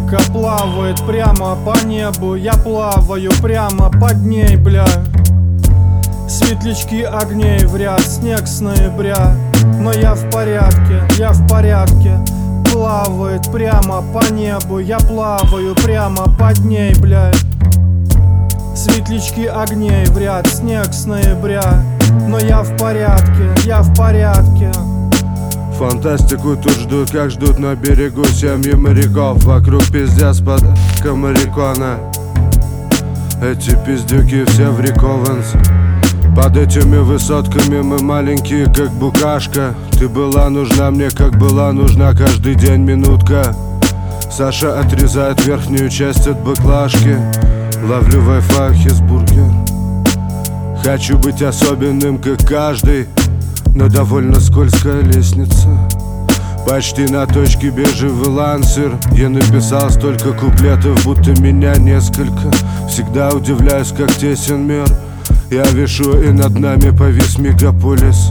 Фантастика плавает прямо по небу, я плаваю прямо под ней, бля. Светлячки огней в ряд, снег с ноября. Но я в порядке. Плавает прямо по небу, я плаваю прямо под ней, бля. Светлячки огней в ряд, снег с ноября. Но я в порядке. Фантастику тут ждут, как ждут на берегу семьи моряков. Вокруг пиздец под марикона. Эти пиздюки все в рекованс. Под этими высотками мы маленькие, как букашка. Ты была нужна мне, как была нужна каждый день минутка. Саша отрезает верхнюю часть от баклажки. Ловлю Wi-Fi Хисбургер. Хочу быть особенным, как каждый, но довольно скользкая лестница. Почти на точке бежевый лансер. Я написал столько куплетов, будто меня несколько. Всегда удивляюсь, как тесен мир. Я вешу, и над нами повис мегаполис.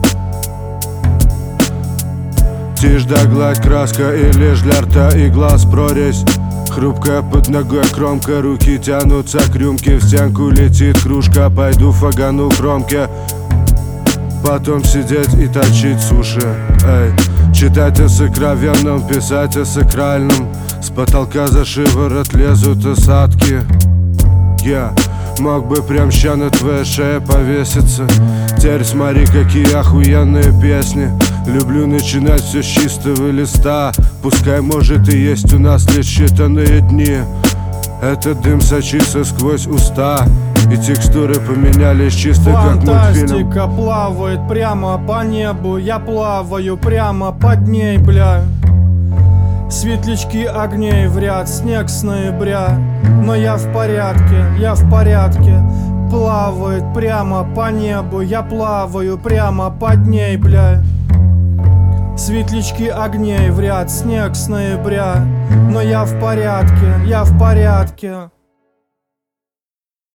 Тишь да гладь, краска и лишь для рта и глаз прорезь. Хрупкая под ногой кромка, руки тянутся к рюмке. В стенку летит кружка, пойду фагану к кромке. Потом сидеть и точить суши. Эй, читать о сокровенном, писать о сакральном. С потолка за шиворот лезут осадки. Я мог бы прям ща на твоей шее повеситься. Теперь смотри, какие охуенные песни. Люблю начинать все с чистого листа. Пускай, может, и есть у нас лишь считанные дни. Этот дым сочится сквозь уста, и текстуры поменялись чисто как мультфильм. Фантастика плавает прямо по небу, я плаваю прямо под ней, бля. Светлячки огней в ряд, снег с ноября. Но я в порядке. Плавает прямо по небу, я плаваю прямо под ней, бля. Светлячки огней в ряд, снег с ноября. Но я в порядке.